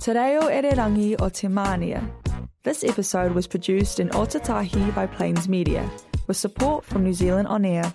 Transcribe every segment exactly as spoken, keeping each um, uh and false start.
Te reo Ererangi o Te Mānia. This episode was produced in Otatahi by Plains Media, with support from New Zealand On Air.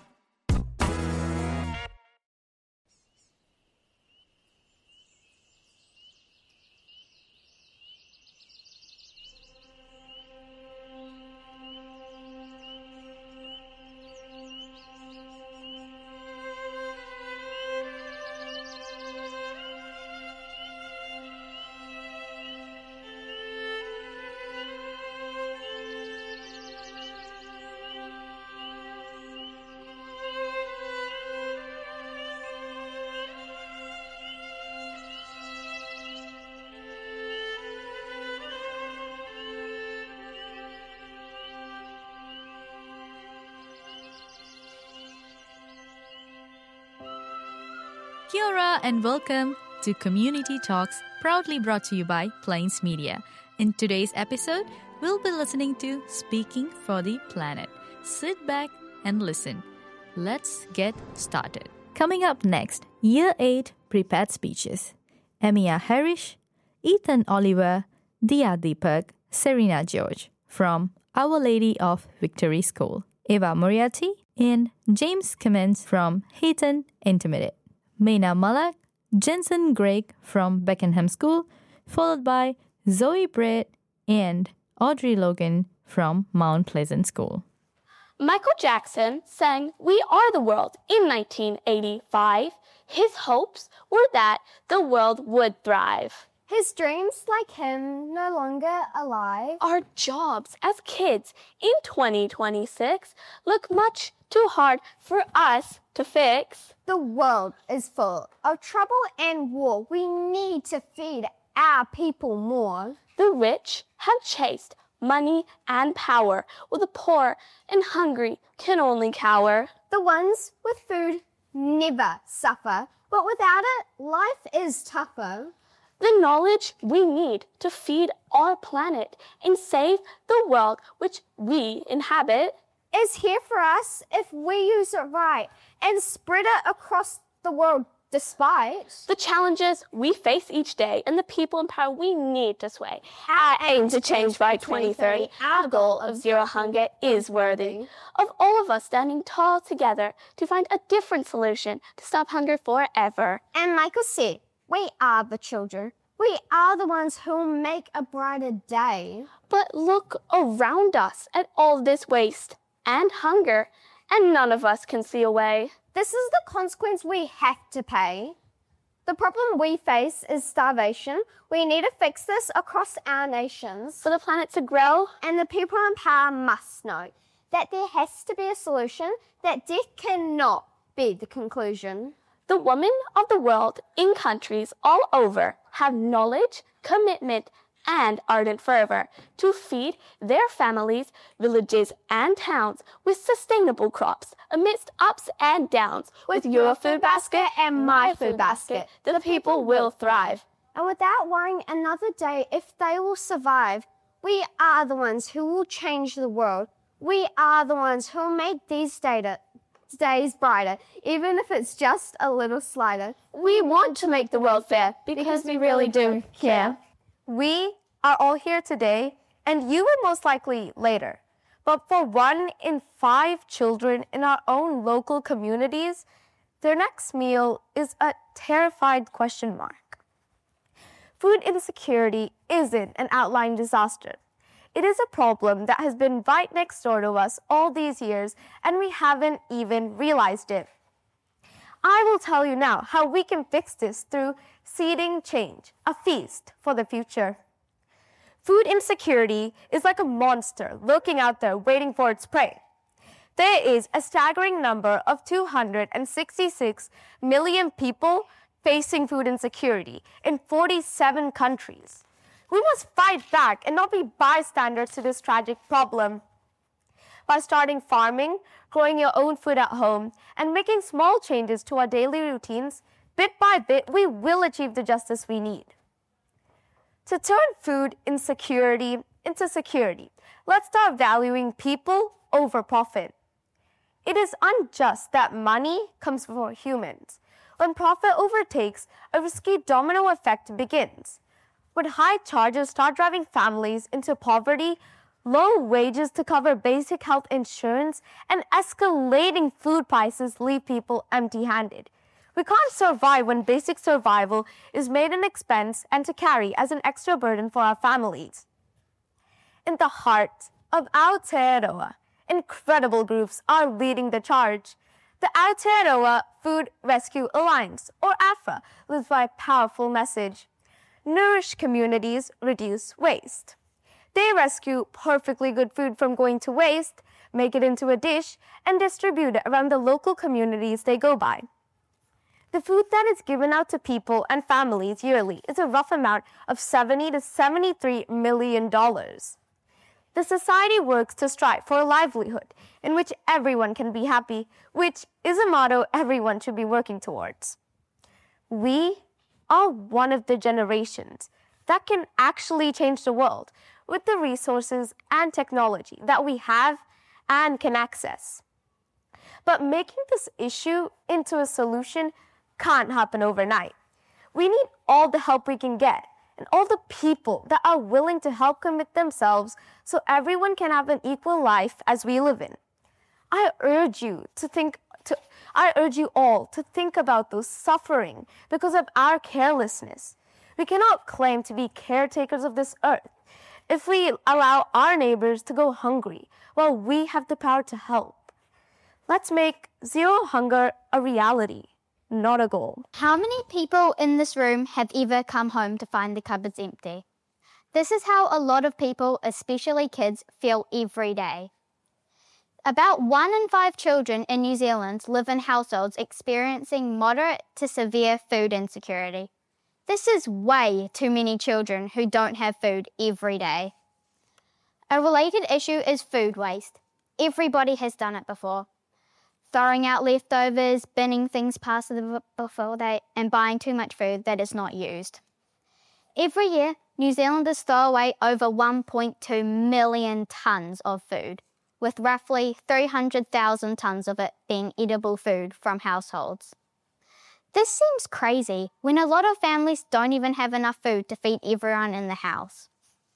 Kia ora and welcome to Community Talks, proudly brought to you by Plains Media. In today's episode, we'll be listening to Speaking for the Planet. Sit back and listen. Let's get started. Coming up next, Year eight Prepared Speeches. Emiya Harish, Ethan Oliver, Dia Deepak, Serena George from Our Lady of Victory School. Eva Moriarty and James Cummins from Hayton Intermediate. Maina Malak, Jensen Gregg from Beckenham School, followed by Zoe Brett and Audrey Logan from Mount Pleasant School. Michael Jackson sang We Are the World in nineteen eighty-five. His hopes were that the world would thrive. His dreams, like him, no longer alive. Our jobs as kids in twenty twenty-six look much too hard for us to fix. The world is full of trouble and war. We need to feed our people more. The rich have chased money and power, while the poor and hungry can only cower. The ones with food never suffer, but without it, life is tougher. The knowledge we need to feed our planet and save the world which we inhabit is here for us if we use it right and spread it across the world despite the challenges we face each day and the people in power we need to sway. Our aim to change by twenty thirty, our goal of zero hunger is worthy of all of us standing tall together to find a different solution to stop hunger forever. And Michael said, we are the children. We are the ones who will make a brighter day. But look around us at all this waste and hunger, and none of us can see a way. This is the consequence we have to pay. The problem we face is starvation. We need to fix this across our nations. For the planet to grow, and the people in power must know that there has to be a solution, that death cannot be the conclusion. The women of the world in countries all over have knowledge, commitment, and ardent fervor to feed their families, villages, and towns with sustainable crops amidst ups and downs. With your food basket and my food basket, the people will thrive. And without worrying another day if they will survive, we are the ones who will change the world. We are the ones who will make these data days brighter, even if it's just a little slighter. We want to make the world fair because we really do care. We are all here today, and you will most likely later. But for one in five children in our own local communities, their next meal is a terrified question mark. Food insecurity isn't an outlying disaster. It is a problem that has been right next door to us all these years, and we haven't even realized it. I will tell you now how we can fix this through Seeding Change, a feast for the future. Food insecurity is like a monster lurking out there waiting for its prey. There is a staggering number of two hundred sixty-six million people facing food insecurity in forty-seven countries. We must fight back and not be bystanders to this tragic problem. By starting farming, growing your own food at home, and making small changes to our daily routines, bit by bit, we will achieve the justice we need. To turn food insecurity into security, let's start valuing people over profit. It is unjust that money comes before humans. When profit overtakes, a risky domino effect begins. When high charges start driving families into poverty, low wages to cover basic health insurance, and escalating food prices leave people empty-handed. We can't survive when basic survival is made an expense and to carry as an extra burden for our families. In the heart of Aotearoa, incredible groups are leading the charge. The Aotearoa Food Rescue Alliance, or AFRA, lives by a powerful message. Nourish communities, reduce waste. They rescue perfectly good food from going to waste, make it into a dish, and distribute it around the local communities they go by. The food that is given out to people and families yearly is a rough amount of seventy to seventy-three million dollars. The society works to strive for a livelihood in which everyone can be happy, which is a motto everyone should be working towards. We are one of the generations that can actually change the world with the resources and technology that we have and can access. But making this issue into a solution can't happen overnight. We need all the help we can get and all the people that are willing to help commit themselves so everyone can have an equal life as we live in. I urge you to think to, I urge you all to think about those suffering because of our carelessness. We cannot claim to be caretakers of this earth if we allow our neighbors to go hungry while we have the power to help. Let's make zero hunger a reality, not a goal. How many people in this room have ever come home to find the cupboards empty? This is how a lot of people, especially kids, feel every day. About one in five children in New Zealand live in households experiencing moderate to severe food insecurity. This is way too many children who don't have food every day. A related issue is food waste. Everybody has done it before. Throwing out leftovers, binning things past the before date, and buying too much food that is not used. Every year, New Zealanders throw away over one point two million tonnes of food, with roughly three hundred thousand tonnes of it being edible food from households. This seems crazy when a lot of families don't even have enough food to feed everyone in the house.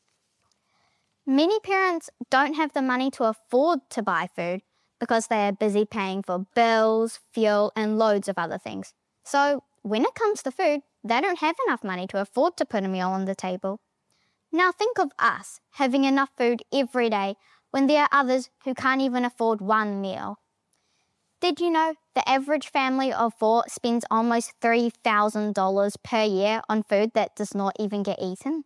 Many parents don't have the money to afford to buy food because they are busy paying for bills, fuel, and loads of other things. So when it comes to food, they don't have enough money to afford to put a meal on the table. Now think of us having enough food every day when there are others who can't even afford one meal. Did you know the average family of four spends almost three thousand dollars per year on food that does not even get eaten?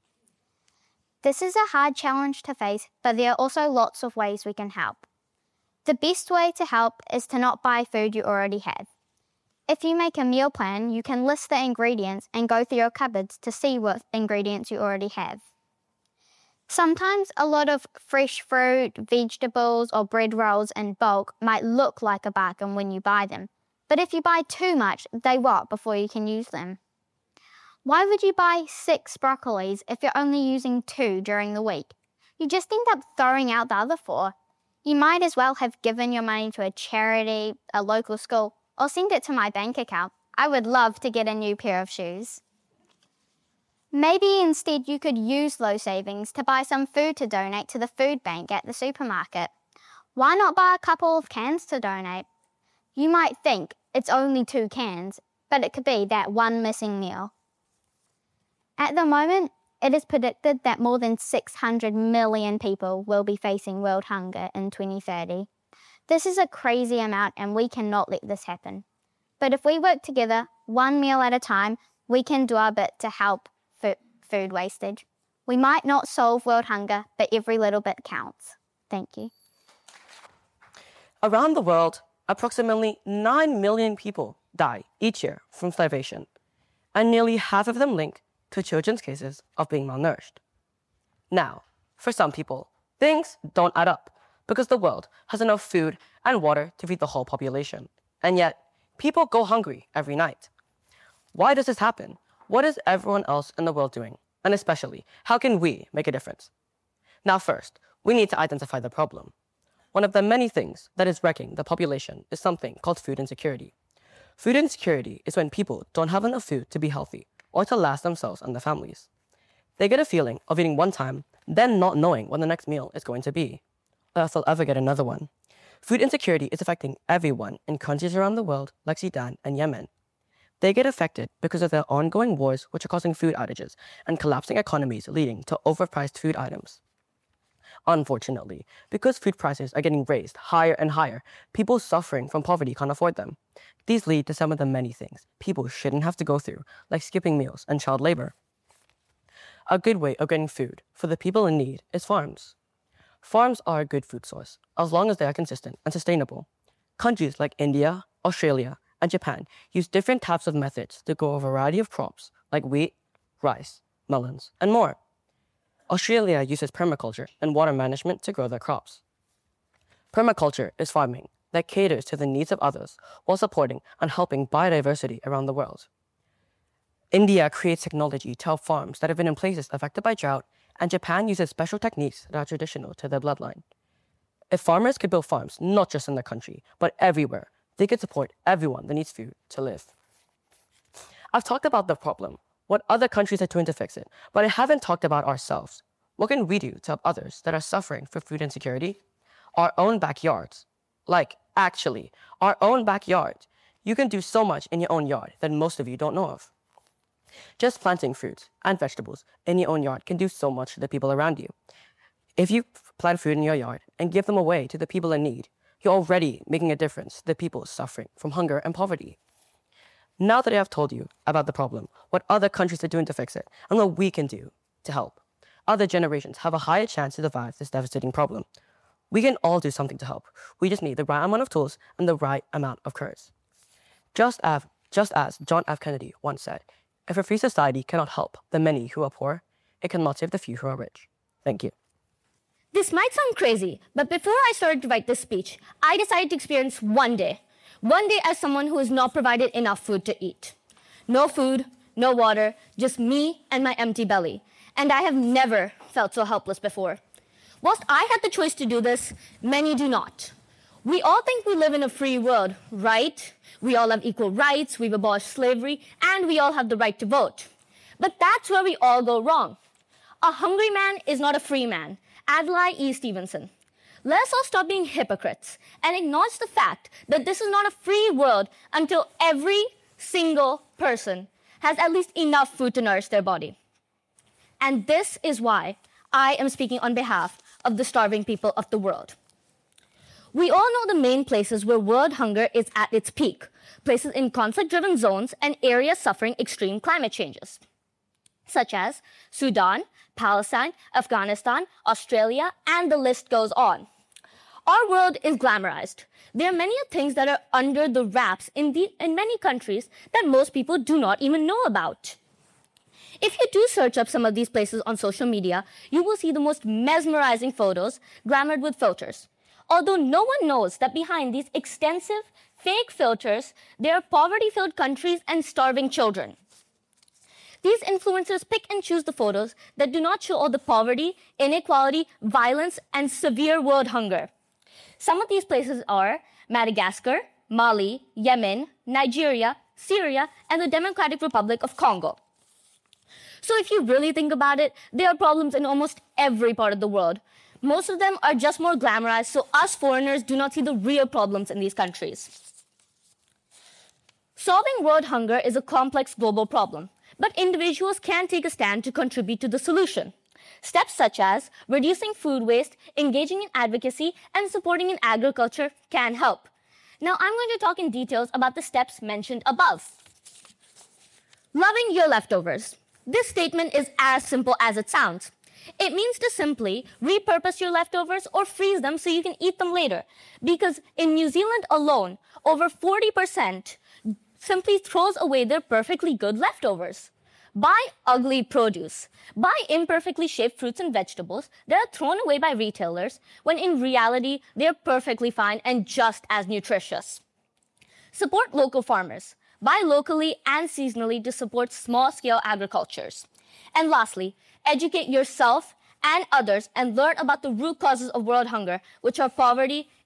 This is a hard challenge to face, but there are also lots of ways we can help. The best way to help is to not buy food you already have. If you make a meal plan, you can list the ingredients and go through your cupboards to see what ingredients you already have. Sometimes a lot of fresh fruit, vegetables, or bread rolls in bulk might look like a bargain when you buy them, but if you buy too much, they rot before you can use them. Why would you buy six broccolis if you're only using two during the week? You just end up throwing out the other four. You might as well have given your money to a charity, a local school, or send it to my bank account. I would love to get a new pair of shoes. Maybe instead you could use those savings to buy some food to donate to the food bank at the supermarket. Why not buy a couple of cans to donate? You might think it's only two cans, but it could be that one missing meal. At the moment, it is predicted that more than six hundred million people will be facing world hunger in twenty thirty. This is a crazy amount and we cannot let this happen. But if we work together, one meal at a time, we can do our bit to help food wastage. We might not solve world hunger, but every little bit counts. Thank you. Around the world, approximately nine million people die each year from starvation, and nearly half of them link to children's cases of being malnourished. Now, for some people, things don't add up because the world has enough food and water to feed the whole population, and yet people go hungry every night. Why does this happen? What is everyone else in the world doing? And especially, how can we make a difference? Now first, we need to identify the problem. One of the many things that is wrecking the population is something called food insecurity. Food insecurity is when people don't have enough food to be healthy or to last themselves and their families. They get a feeling of eating one time, then not knowing when the next meal is going to be, or if they'll ever get another one. Food insecurity is affecting everyone in countries around the world like Sudan and Yemen. They get affected because of their ongoing wars, which are causing food outages and collapsing economies, leading to overpriced food items. Unfortunately, because food prices are getting raised higher and higher, people suffering from poverty can't afford them. These lead to some of the many things people shouldn't have to go through, like skipping meals and child labor. A good way of getting food for the people in need is farms. Farms are a good food source, as long as they are consistent and sustainable. Countries like India, Australia, and Japan use different types of methods to grow a variety of crops like wheat, rice, melons, and more. Australia uses permaculture and water management to grow their crops. Permaculture is farming that caters to the needs of others while supporting and helping biodiversity around the world. India creates technology to help farms that have been in places affected by drought, and Japan uses special techniques that are traditional to their bloodline. If farmers could build farms not just in their country, but everywhere, they could support everyone that needs food to live. I've talked about the problem, what other countries are doing to fix it, but I haven't talked about ourselves. What can we do to help others that are suffering from food insecurity? Our own backyards. Like, actually, our own backyard. You can do so much in your own yard that most of you don't know of. Just planting fruits and vegetables in your own yard can do so much to the people around you. If you plant food in your yard and give them away to the people in need, you're already making a difference to the people suffering from hunger and poverty. Now that I have told you about the problem, what other countries are doing to fix it, and what we can do to help, other generations have a higher chance to survive this devastating problem. We can all do something to help. We just need the right amount of tools and the right amount of courage. Just as, just as John F. Kennedy once said, if a free society cannot help the many who are poor, it cannot save the few who are rich. Thank you. This might sound crazy, but before I started to write this speech, I decided to experience one day. One day as someone who is not provided enough food to eat. No food, no water, just me and my empty belly. And I have never felt so helpless before. Whilst I had the choice to do this, many do not. We all think we live in a free world, right? We all have equal rights, we've abolished slavery, and we all have the right to vote. But that's where we all go wrong. A hungry man is not a free man. Adlai E. Stevenson. Let us all stop being hypocrites and acknowledge the fact that this is not a free world until every single person has at least enough food to nourish their body. And this is why I am speaking on behalf of the starving people of the world. We all know the main places where world hunger is at its peak, places in conflict-driven zones and areas suffering extreme climate changes, such as Sudan, Palestine, Afghanistan, Australia, and the list goes on. Our world is glamorized. There are many things that are under the wraps in, the, in many countries that most people do not even know about. If you do search up some of these places on social media, you will see the most mesmerizing photos glamored with filters. Although no one knows that behind these extensive fake filters, there are poverty-filled countries and starving children. These influencers pick and choose the photos that do not show all the poverty, inequality, violence, and severe world hunger. Some of these places are Madagascar, Mali, Yemen, Nigeria, Syria, and the Democratic Republic of Congo. So if you really think about it, there are problems in almost every part of the world. Most of them are just more glamorized, so us foreigners do not see the real problems in these countries. Solving world hunger is a complex global problem, but individuals can take a stand to contribute to the solution. Steps such as reducing food waste, engaging in advocacy, and supporting in agriculture can help. Now I'm going to talk in details about the steps mentioned above. Loving your leftovers. This statement is as simple as it sounds. It means to simply repurpose your leftovers or freeze them so you can eat them later. Because in New Zealand alone, over forty percent simply throws away their perfectly good leftovers. Buy ugly produce. Buy imperfectly shaped fruits and vegetables that are thrown away by retailers when in reality they're perfectly fine and just as nutritious. Support local farmers. Buy locally and seasonally to support small-scale agricultures. And lastly, educate yourself and others and learn about the root causes of world hunger, which are poverty,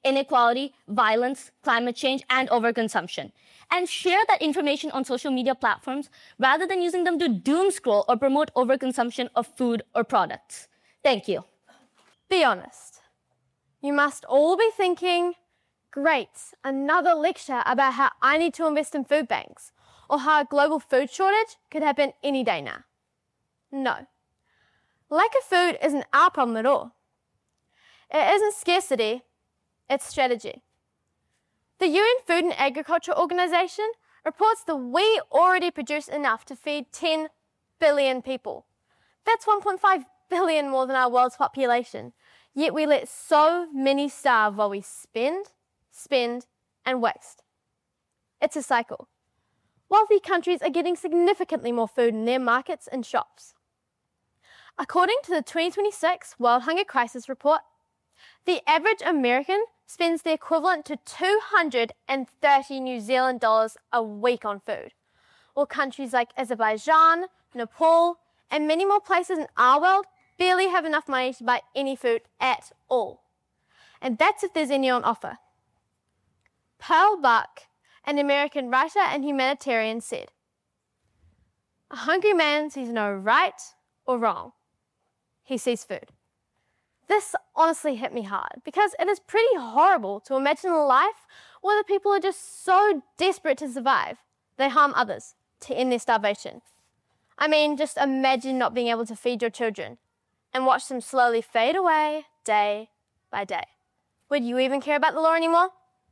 inequality, violence, climate change, and overconsumption. And share that information on social media platforms rather than using them to doom scroll or promote overconsumption of food or products. Thank you. Be honest. You must all be thinking, great, another lecture about how I need to invest in food banks or how a global food shortage could happen any day now. No. Lack of food isn't our problem at all. It isn't scarcity, it's strategy. The U N Food and Agriculture Organization reports that we already produce enough to feed ten billion people. That's one point five billion more than our world's population, yet we let so many starve while we spend, spend, and waste. It's a cycle. Wealthy countries are getting significantly more food in their markets and shops. According to the twenty twenty-six World Hunger Crisis Report, the average American spends the equivalent to two hundred thirty New Zealand dollars a week on food, while countries like Azerbaijan, Nepal, and many more places in our world barely have enough money to buy any food at all. And that's if there's any on offer. Pearl Buck, an American writer and humanitarian, said, "A hungry man sees no right or wrong. He sees food." This honestly hit me hard because it is pretty horrible to imagine a life where the people are just so desperate to survive, they harm others to end their starvation. I mean, just imagine not being able to feed your children and watch them slowly fade away day by day. Would you even care about the law anymore?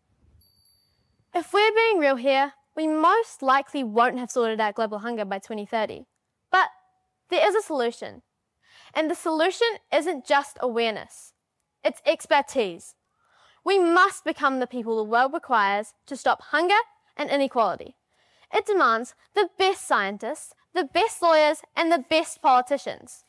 If we're being real here, we most likely won't have sorted out global hunger by twenty thirty. But there is a solution. And the solution isn't just awareness, it's expertise. We must become the people the world requires to stop hunger and inequality. It demands the best scientists, the best lawyers, and the best politicians.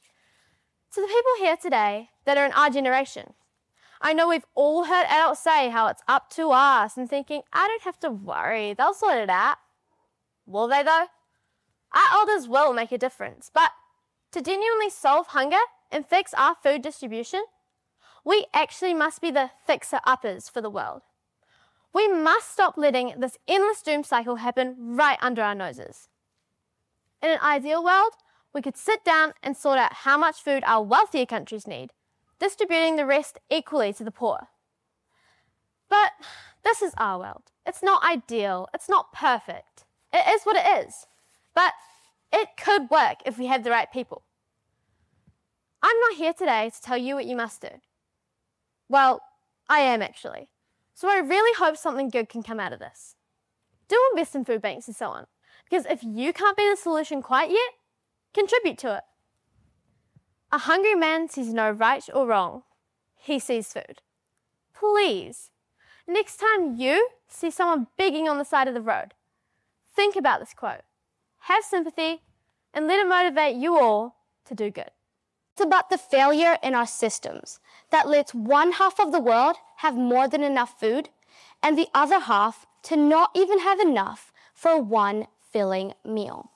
To the people here today that are in our generation, I know we've all heard adults say how it's up to us and thinking, I don't have to worry, they'll sort it out. Will they though? Our elders will make a difference, but to genuinely solve hunger and fix our food distribution, we actually must be the fixer-uppers for the world. We must stop letting this endless doom cycle happen right under our noses. In an ideal world, we could sit down and sort out how much food our wealthier countries need, distributing the rest equally to the poor. But this is our world. It's not ideal. It's not perfect. It is what it is. But it could work if we had the right people. I'm not here today to tell you what you must do. Well, I am actually. So I really hope something good can come out of this. Do invest in food banks and so on. Because if you can't be the solution quite yet, contribute to it. A hungry man sees no right or wrong. He sees food. Please, next time you see someone begging on the side of the road, think about this quote. Have sympathy, and let it motivate you all to do good. It's about the failure in our systems that lets one half of the world have more than enough food and the other half to not even have enough for one filling meal.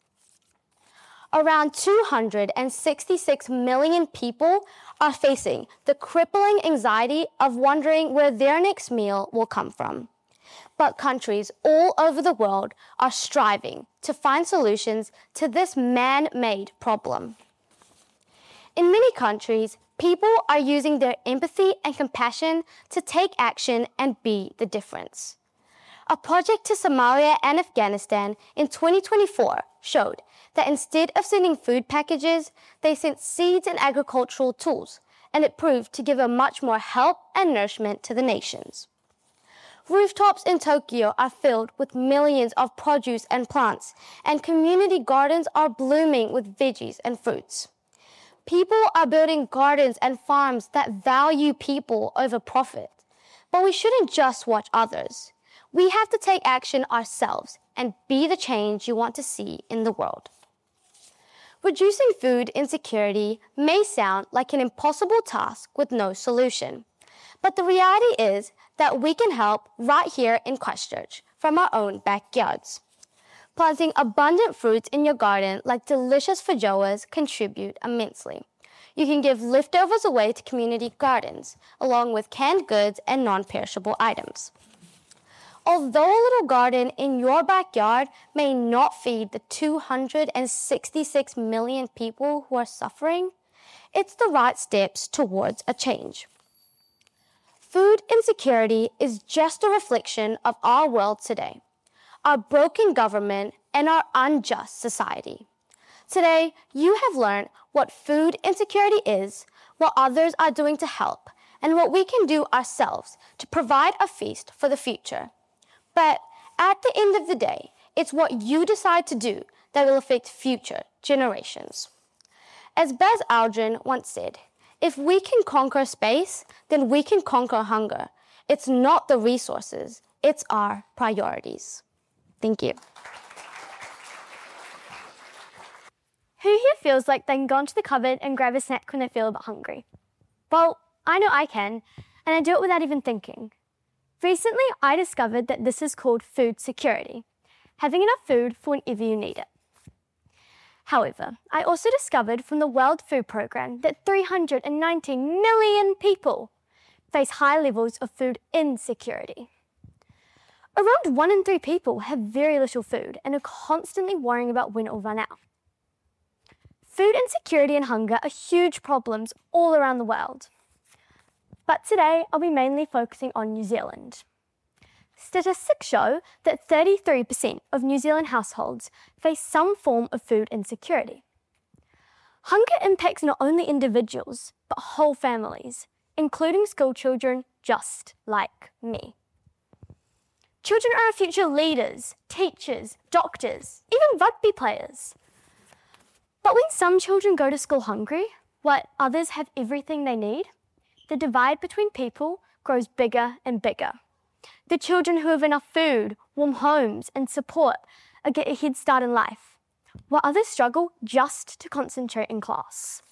Around two hundred sixty-six million people are facing the crippling anxiety of wondering where their next meal will come from. But countries all over the world are striving to find solutions to this man-made problem. In many countries, people are using their empathy and compassion to take action and be the difference. A project to Somalia and Afghanistan in twenty twenty-four showed that instead of sending food packages, they sent seeds and agricultural tools, and it proved to give a much more help and nourishment to the nations. Rooftops in Tokyo are filled with millions of produce and plants, and community gardens are blooming with veggies and fruits. People are building gardens and farms that value people over profit. But we shouldn't just watch others. We have to take action ourselves and be the change you want to see in the world. Reducing food insecurity may sound like an impossible task with no solution. But the reality is that we can help right here in Christchurch from our own backyards. Planting abundant fruits in your garden like delicious feijoas contribute immensely. You can give leftovers away to community gardens, along with canned goods and non-perishable items. Although a little garden in your backyard may not feed the two hundred sixty-six million people who are suffering, it's the right steps towards a change. Food insecurity is just a reflection of our world today, our broken government, and our unjust society. Today, you have learned what food insecurity is, what others are doing to help, and what we can do ourselves to provide a feast for the future. But at the end of the day, it's what you decide to do that will affect future generations. As Buzz Aldrin once said, if we can conquer space, then we can conquer hunger. It's not the resources, it's our priorities. Thank you. Who here feels like they can go into the cupboard and grab a snack when they feel a bit hungry? Well, I know I can, and I do it without even thinking. Recently, I discovered that this is called food security, having enough food for whenever you need it. However, I also discovered from the World Food Programme that three hundred nineteen million people face high levels of food insecurity. Around one in three people have very little food and are constantly worrying about when it will run out. Food insecurity and hunger are huge problems all around the world. But today, I'll be mainly focusing on New Zealand. Statistics show that thirty-three percent of New Zealand households face some form of food insecurity. Hunger impacts not only individuals, but whole families, including school children just like me. Children are our future leaders, teachers, doctors, even rugby players. But when some children go to school hungry, while others have everything they need, the divide between people grows bigger and bigger. The children who have enough food, warm homes, and support get a head start in life, while others struggle just to concentrate in class.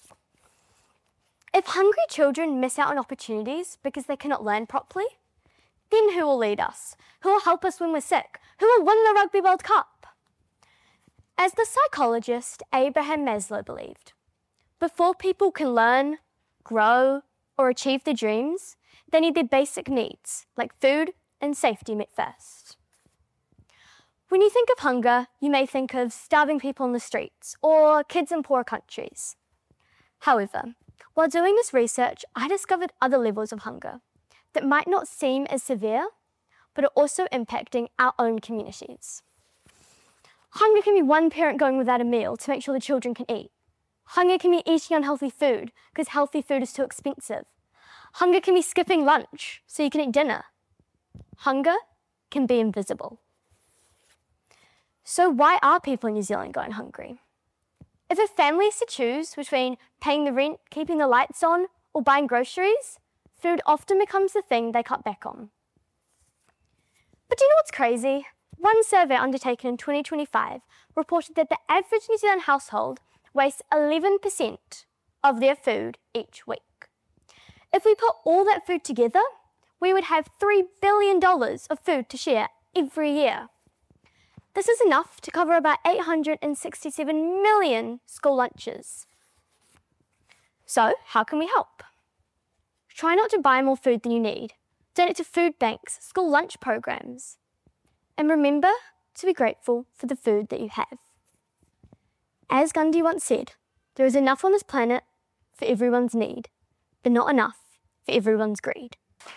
If hungry children miss out on opportunities because they cannot learn properly, then who will lead us? Who will help us when we're sick? Who will win the Rugby World Cup? As the psychologist Abraham Maslow believed, before people can learn, grow, or achieve their dreams, they need their basic needs, like food and safety, met first. When you think of hunger, you may think of starving people on the streets or kids in poor countries. However, while doing this research, I discovered other levels of hunger that might not seem as severe, but are also impacting our own communities. Hunger can be one parent going without a meal to make sure the children can eat. Hunger can be eating unhealthy food because healthy food is too expensive. Hunger can be skipping lunch so you can eat dinner. Hunger can be invisible. So why are people in New Zealand going hungry? If a family is to choose between paying the rent, keeping the lights on, or buying groceries, food often becomes the thing they cut back on. But do you know what's crazy? One survey undertaken in twenty twenty-five reported that the average New Zealand household wastes eleven percent of their food each week. If we put all that food together, we would have three billion dollars of food to share every year. This is enough to cover about eight hundred sixty-seven million school lunches. So, how can we help? Try not to buy more food than you need. Donate to food banks, school lunch programs. And remember to be grateful for the food that you have. As Gandhi once said, there is enough on this planet for everyone's need, but not enough for everyone's greed.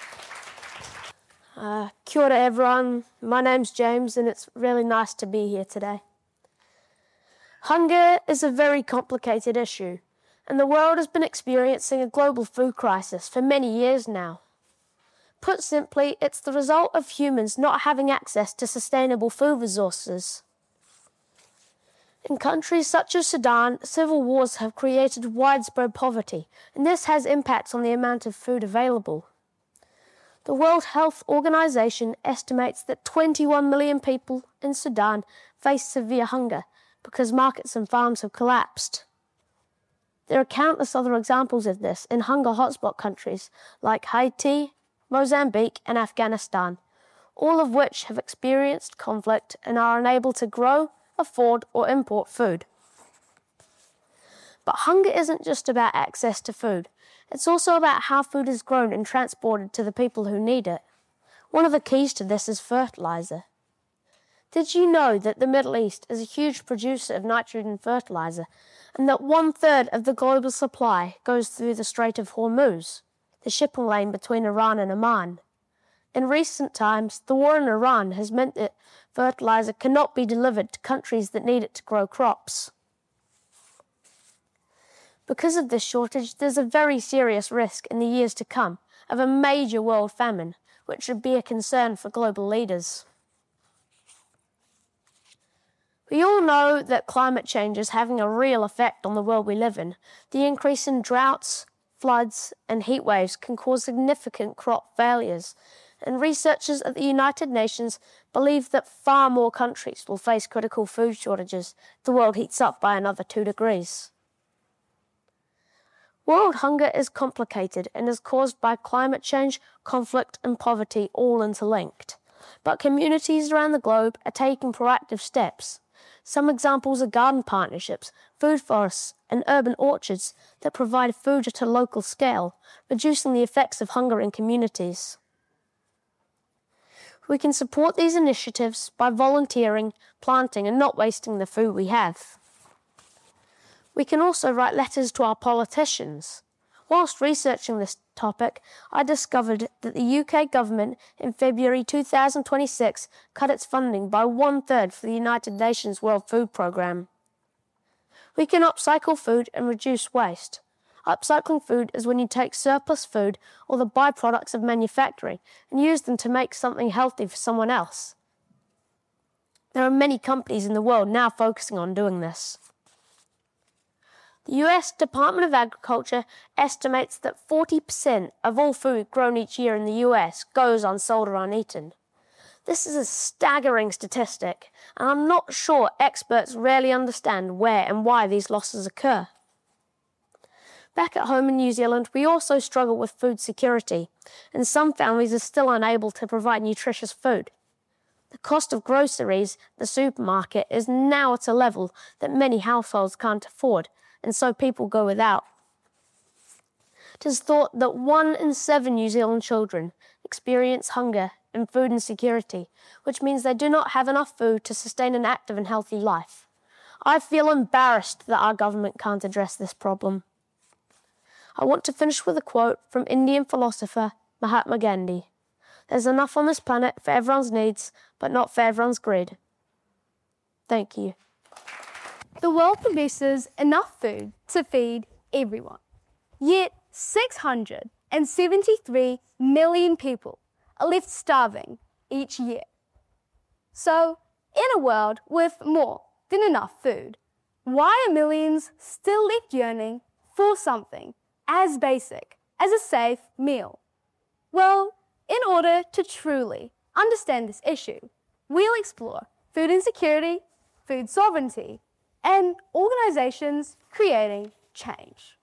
Uh, kia ora everyone, my name's James and it's really nice to be here today. Hunger is a very complicated issue and the world has been experiencing a global food crisis for many years now. Put simply, it's the result of humans not having access to sustainable food resources. In countries such as Sudan, civil wars have created widespread poverty, and this has impacts on the amount of food available. The World Health Organization estimates that twenty-one million people in Sudan face severe hunger because markets and farms have collapsed. There are countless other examples of this in hunger hotspot countries like Haiti, Mozambique and Afghanistan, all of which have experienced conflict and are unable to grow, afford or import food. But hunger isn't just about access to food. It's also about how food is grown and transported to the people who need it. One of the keys to this is fertilizer. Did you know that the Middle East is a huge producer of nitrogen fertilizer and that one-third of the global supply goes through the Strait of Hormuz, the shipping lane between Iran and Oman? In recent times, the war in Iran has meant that fertilizer cannot be delivered to countries that need it to grow crops. Because of this shortage, there's a very serious risk in the years to come of a major world famine, which should be a concern for global leaders. We all know that climate change is having a real effect on the world we live in. The increase in droughts, floods, and heat waves can cause significant crop failures, and researchers at the United Nations believe that far more countries will face critical food shortages if the world heats up by another two degrees. World hunger is complicated and is caused by climate change, conflict, and poverty all interlinked. But communities around the globe are taking proactive steps. Some examples are garden partnerships, food forests, and urban orchards that provide food at a local scale, reducing the effects of hunger in communities. We can support these initiatives by volunteering, planting, and not wasting the food we have. We can also write letters to our politicians. Whilst researching this topic, I discovered that the U K government in February two thousand twenty-six cut its funding by one-third for the United Nations World Food Programme. We can upcycle food and reduce waste. Upcycling food is when you take surplus food or the byproducts of manufacturing and use them to make something healthy for someone else. There are many companies in the world now focusing on doing this. The U S Department of Agriculture estimates that forty percent of all food grown each year in the U S goes unsold or uneaten. This is a staggering statistic, and I'm not sure experts really understand where and why these losses occur. Back at home in New Zealand, we also struggle with food security, and some families are still unable to provide nutritious food. The cost of groceries at the supermarket is now at a level that many households can't afford, and so people go without. It is thought that one in seven New Zealand children experience hunger and food insecurity, which means they do not have enough food to sustain an active and healthy life. I feel embarrassed that our government can't address this problem. I want to finish with a quote from Indian philosopher Mahatma Gandhi. There's enough on this planet for everyone's needs, but not for everyone's greed. Thank you. The world produces enough food to feed everyone. Yet six hundred seventy-three million people are left starving each year. So, in a world with more than enough food, why are millions still left yearning for something as basic as a safe meal? Well, in order to truly understand this issue, we'll explore food insecurity, food sovereignty, and organizations creating change.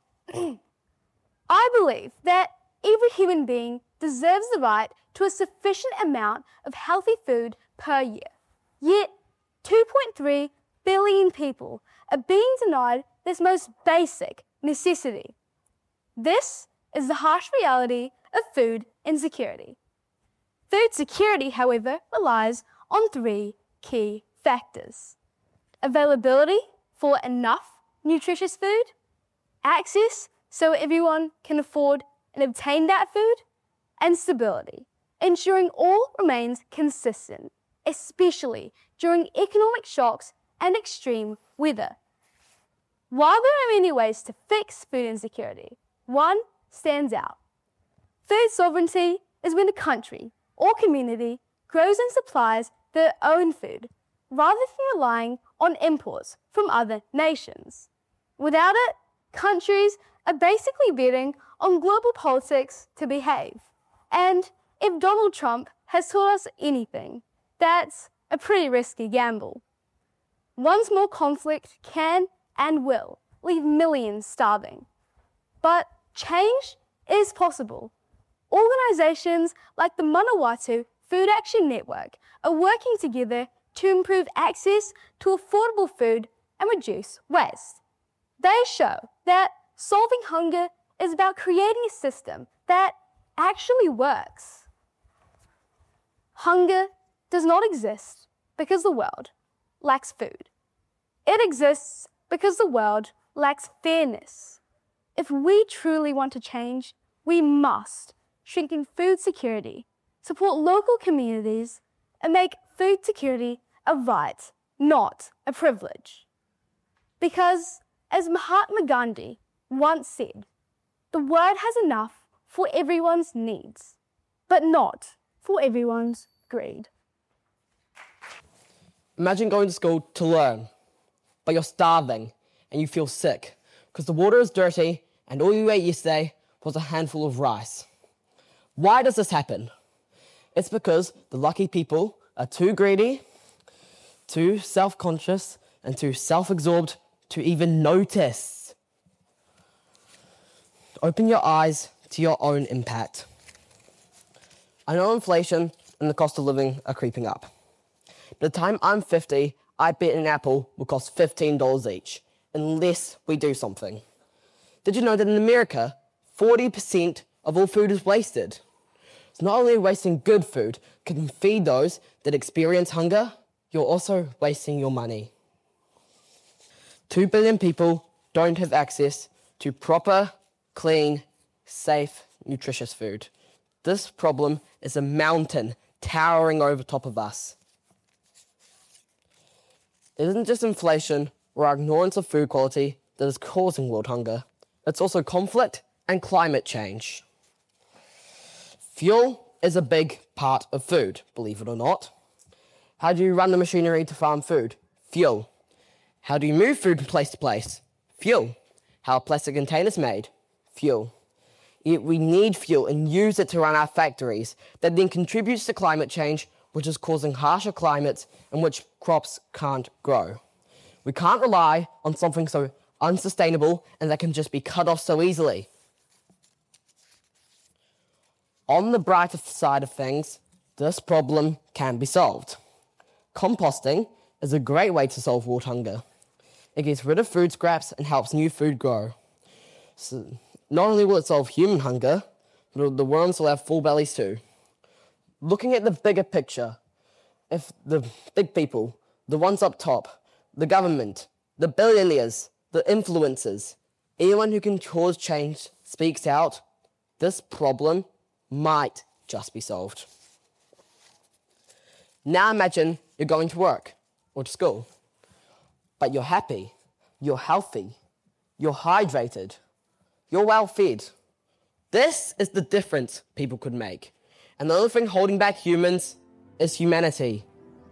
I believe that every human being deserves the right to a sufficient amount of healthy food per year. Yet, two point three billion people are being denied this most basic necessity. This is the harsh reality of food insecurity. Food security, however, relies on three key factors: availability for enough nutritious food, access so everyone can afford and obtain that food, and stability, ensuring all remains consistent, especially during economic shocks and extreme weather. While there are many ways to fix food insecurity, one stands out. Food sovereignty is when a country or community grows and supplies their own food, rather than relying on imports from other nations. Without it, countries are basically betting on global politics to behave. And if Donald Trump has taught us anything, that's a pretty risky gamble. Once more conflict can and will leave millions starving. But change is possible. Organizations like the Manawatu Food Action Network are working together to improve access to affordable food and reduce waste. They show that solving hunger is about creating a system that actually works. Hunger does not exist because the world lacks food. It exists because the world lacks fairness. If we truly want to change, we must strengthen food security, support local communities, and make food security a right, not a privilege. Because, as Mahatma Gandhi once said, the world has enough for everyone's needs, but not for everyone's greed. Imagine going to school to learn, but you're starving and you feel sick because the water is dirty and all you ate yesterday was a handful of rice. Why does this happen? It's because the lucky people are too greedy, too self-conscious, and too self-absorbed to even notice. Open your eyes to your own impact. I know inflation and the cost of living are creeping up. By the time I'm fifty, I bet an apple will cost fifteen dollars each, unless we do something. Did you know that in America, forty percent of all food is wasted? It's not only wasting good food can feed those that experience hunger, you're also wasting your money. Two billion people don't have access to proper, clean, safe, nutritious food. This problem is a mountain towering over top of us. It isn't just inflation or our ignorance of food quality that is causing world hunger. It's also conflict and climate change. Fuel is a big part of food, believe it or not. How do you run the machinery to farm food? Fuel. How do you move food from place to place? Fuel. How are plastic containers made? Fuel. Yet we need fuel and use it to run our factories that then contributes to climate change, which is causing harsher climates in which crops can't grow. We can't rely on something so unsustainable and that can just be cut off so easily. On the brighter side of things, this problem can be solved. Composting is a great way to solve world hunger. It gets rid of food scraps and helps new food grow. So not only will it solve human hunger, but the worms will have full bellies too. Looking at the bigger picture, if the big people, the ones up top, the government, the billionaires, the influencers, anyone who can cause change speaks out, this problem might just be solved. Now imagine you're going to work or to school, but you're happy, you're healthy, you're hydrated, you're well fed. This is the difference people could make. And the only thing holding back humans is humanity.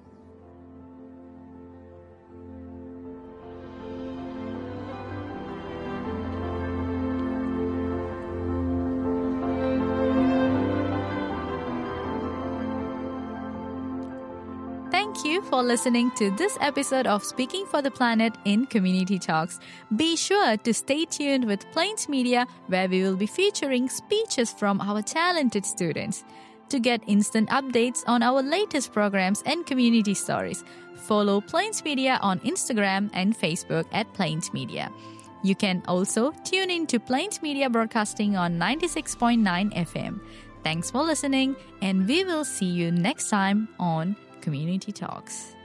Thank you for listening to this episode of Speaking for the Planet in Community Talks. Be sure to stay tuned with Plains Media, where we will be featuring speeches from our talented students. To get instant updates on our latest programs and community stories, follow Plains Media on Instagram and Facebook at Plains Media. You can also tune in to Plains Media Broadcasting on ninety-six point nine F M. Thanks for listening, and we will see you next time on Community Talks.